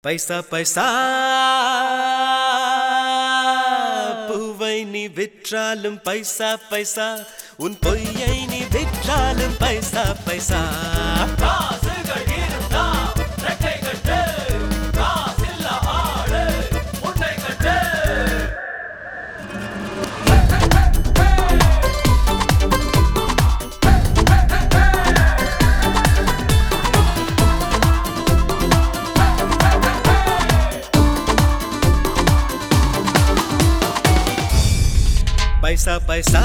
பைசா பைசா பூவை நீ விற்றாலும் பைசா பைசா உன் பொய்யை நீ விற்றாலும் பைசா பைசா பைசா பைசா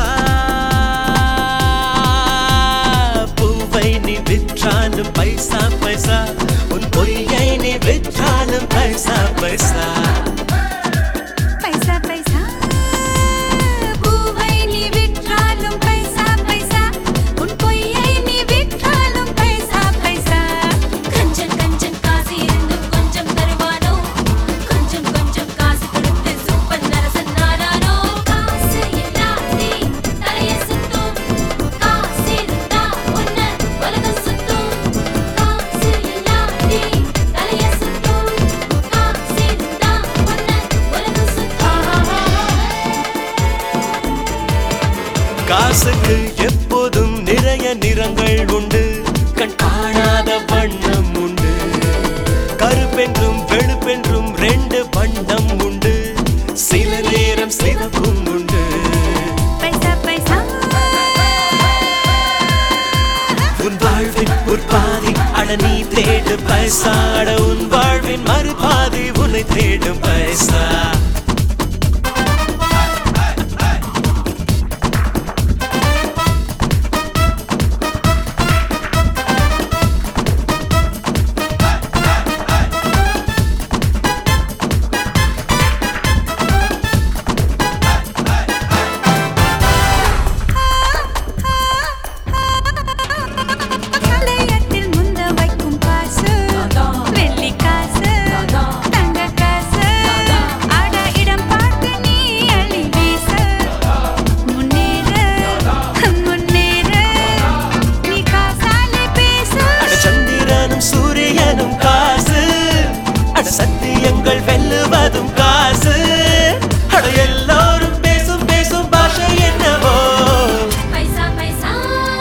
பூவை நீ விற்றாலும் பைசா பைசா உன் பொய்யை நீ விற்றாலும் பைசா பைசா பைசா பைசா பூவை நீ விற்றாலும் பைசா பைசா உன் பொய்யை நீ விற்றாலும் பைசா பைசா கஞ்சன் கஞ்சன் காசு இருந்தும் கொஞ்சம் தருவானோ கொஞ்சம் கொஞ்சம் காசு கொடுத்து சூப்பர் நரசன் நாரானோ காசு இல்லாதே தலைய சுத்தும் காசு இருந்தா உன்ன உலகம் சுத்தும் காசு இல்லாதே தலைய சுத்தும் காசு இருந்தா உன்ன உலகம் சுத்தும் காசுக்கு எப்போதும் நிறைய நிறங்கள் உண்டு கண் காணாத வண்ணம் உண்டு கருப்பென்றும் வெளுப்பென்றும் ரெண்டு வண்ணம் உண்டு சில நேரம் சிவப்பும் உண்டு பைசா பைசா உன் வாழ்வின் ஒரு பாதி அட நீ தேடு பைசா அட உன் வாழ்வின் மறுபாதி உன்னை தேடும் பைசா கலையத்தில் முந்த வைக்கும் காசு வெள்ளி காசு தங்க காசு அட இடம் பார்த்து நீ அள்ளி வீசு முன்னேற முன்னேற நீ காசாலே பேசு அட சந்திரனும் சூரியனும் காசு அட சத்தியங்கள் வெல்லுவதும் காசு அட எல்லாரும் பேசும் பேசும் பாஷை என்னவோ பைசா பைசா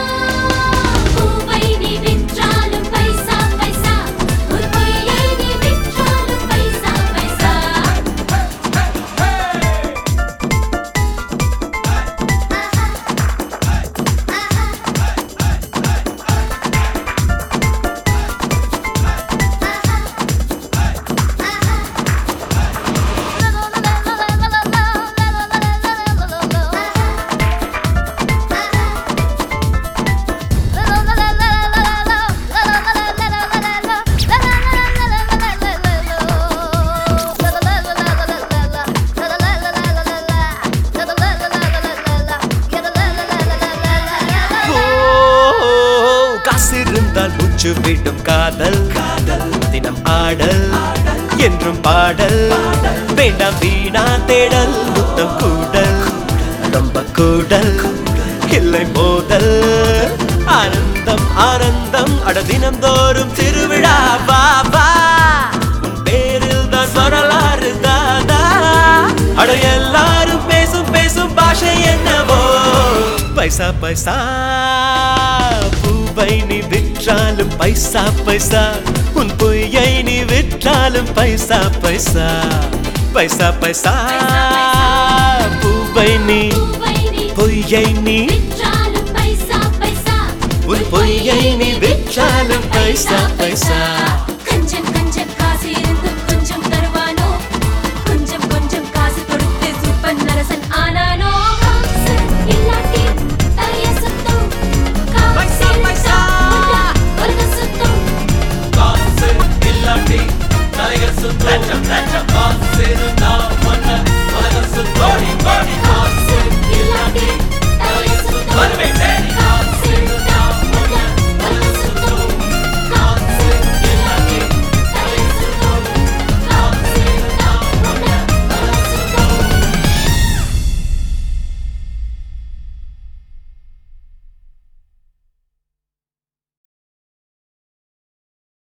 பூவை நீ விற்றாலும் பைசா பைசா உன் பொய்யை நீ விற்றாலும் பைசா பைசா காசிருந்தால் மூச்சு விடும் காதல் காதல் தினம் ஆடல் என்றும் பாடல் வேண்டாம் வீணா தேடல் முத்தம் கூடல் ரொம்ப கூடல் இல்லை மோதல் ஆனந்தம் ஆனந்தம் அட தினம்தோறும் திருவிழா வா வா உன் பேரில் தான் வரலாறு தாதா அட எல்லாரும் பேசும் பேசும் பாஷை என்னவோ பைசா பைசா பூவை நீ விற்றாலும் பைசா பைசா உன் பொய்யை நீ விற்றாலும் பைசா பைசா பைசா பைசா பூவை நீ பொய்யை நீ விற்றாலும் பைசா பைசா உன் பொய்யை நீ விற்றாலும் பைசா பைசா கஞ்சன் கஞ்சன் காசு இருந்தும் கொஞ்சம் தருவானோ கொஞ்சம் கொஞ்சம் காசு கொடுத்து சூப்பர் நரசன் ஆனானோ காசு இல்லாட்டி தலைய சுத்தும் காசு பைசா. இருந்தா உலகம் சுத்தும் காசு இல்லாட்டி தலைகள் சுத்தம்